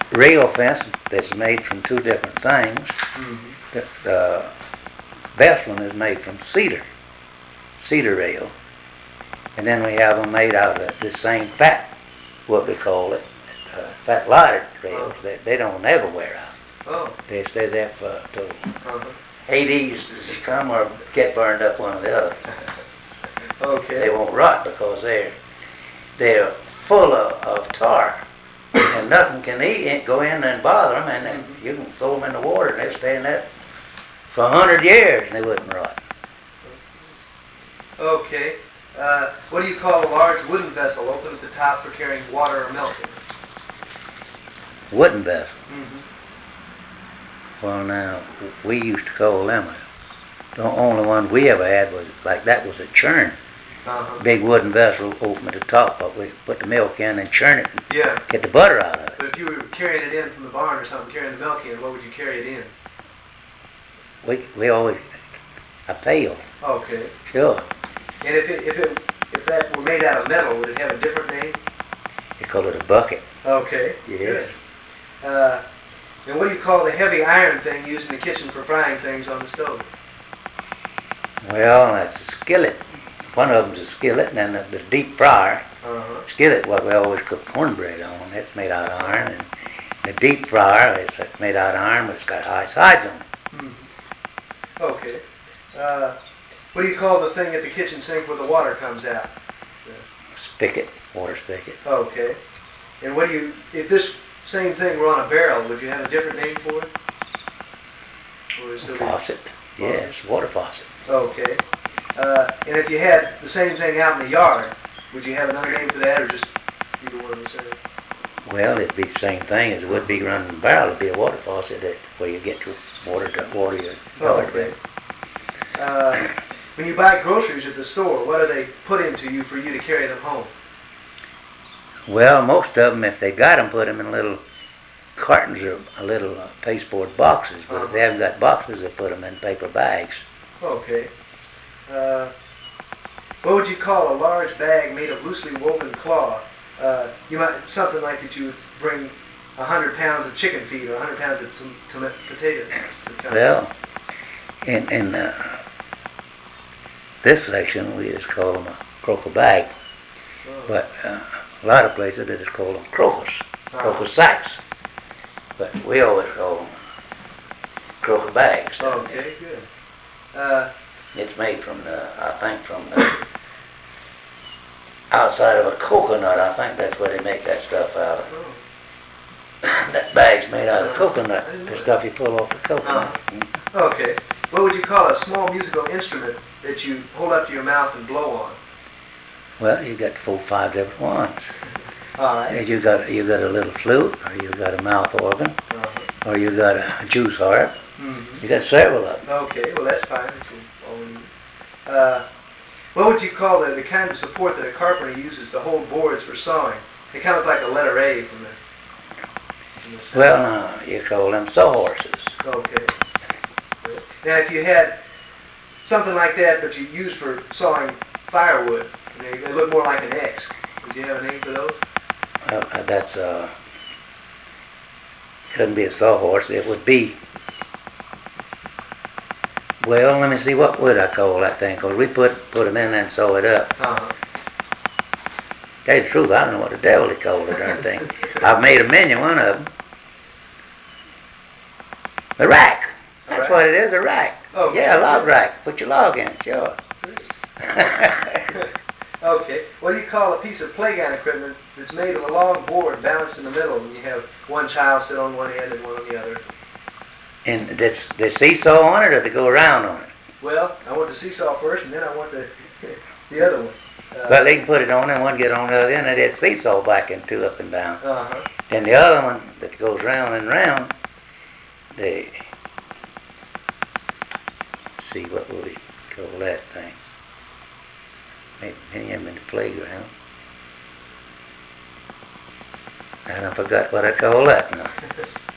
rail fence that's made from two different things. Mm-hmm. The best one is made from cedar rail. And then we have them made out of this same fat, what we call it, fat lighter rails. They don't never wear out. Oh. They stay there for till Hades to come or get burned up, one or the other. Okay. They won't rot because they're full of tar, and nothing can go in and bother them, and then you can throw them in the water and they'll stay in that for 100 years and they wouldn't rot. Okay. What do you call a large wooden vessel open at the top for carrying water or milk? Wooden vessel. Mm-hmm. Well, now, we used to call them, the only one we ever had was like that was a churn. Big wooden vessel open at the top, but we put the milk in and churn it and get the butter out of it. But if you were carrying it in from the barn or something, carrying the milk in, what would you carry it in? We always, a pail. Okay. Sure. And if that were made out of metal, would it have a different name? They call it a bucket. Okay. Yes. Good. And what do you call the heavy iron thing used in the kitchen for frying things on the stove? Well, that's a skillet. One of them's a skillet, and then the deep fryer. Skillet, what we always cook cornbread on, that's made out of iron. And the deep fryer is made out of iron, but it's got high sides on it. Mm-hmm. Okay. What do you call the thing at the kitchen sink where the water comes out? Spigot, water spigot. Okay. And if this same thing were on a barrel, would you have a different name for it? Or would it still be faucet. Yes, water faucet. Okay. And if you had the same thing out in the yard, would you have another name for that, or just either one of the same? Well, it'd be the same thing as it would be running a barrel. It'd be a water faucet where you get your water your yard. Okay. When you buy groceries at the store, what do they put into you for you to carry them home? Well, most of them, if they got them, put them in little cartons or little pasteboard boxes. But if they haven't got boxes, they put them in paper bags. Okay. What would you call a large bag made of loosely woven cloth? Something like that you would bring 100 pounds of chicken feed or 100 pounds of potatoes. Well, in this section, we just call them a croaker bag. But a lot of places they just call them crocus sacks. But we always call them croaker bags. Okay, good. It's made from the outside of a coconut. I think that's where they make that stuff out of. That bag's made out of coconut, the stuff you pull off the coconut. Okay. What would you call a small musical instrument that you hold up to your mouth and blow on? Well, you got 4 or 5 different ones. All right. You got a little flute, or you got a mouth organ, or you got a juice harp. Mm-hmm. You got several of them. Okay, well that's fine. That's all we need. What would you call the kind of support that a carpenter uses to hold boards for sawing? They kind of look like a letter A from the Well, no, you call them sawhorses. Okay. Now, if you had something like that, but you used for sawing firewood, they look more like an X. Would you have a name for those? Well, that's couldn't be a sawhorse. It would be. Well, let me see. What would I call that thing? Because we put them in and sew it up. Tell you the truth, I don't know what the devil they call the darn thing. I've made a menu, one of them. The rack. That's what it is, a rack. Okay. Yeah, a log rack. Put your log in, sure. Okay. What do you call a piece of playground equipment that's made of a long board balanced in the middle, and you have one child sit on one end and one on the other? And this seesaw on it, or they go around on it? Well, I want the seesaw first, and then I want the other one. Well, they can put it on and one get on the other end, and they seesaw back and two up and down. Then the other one that goes round and round, they see what would we call that thing? Maybe him in the playground. I forgot what I call that now.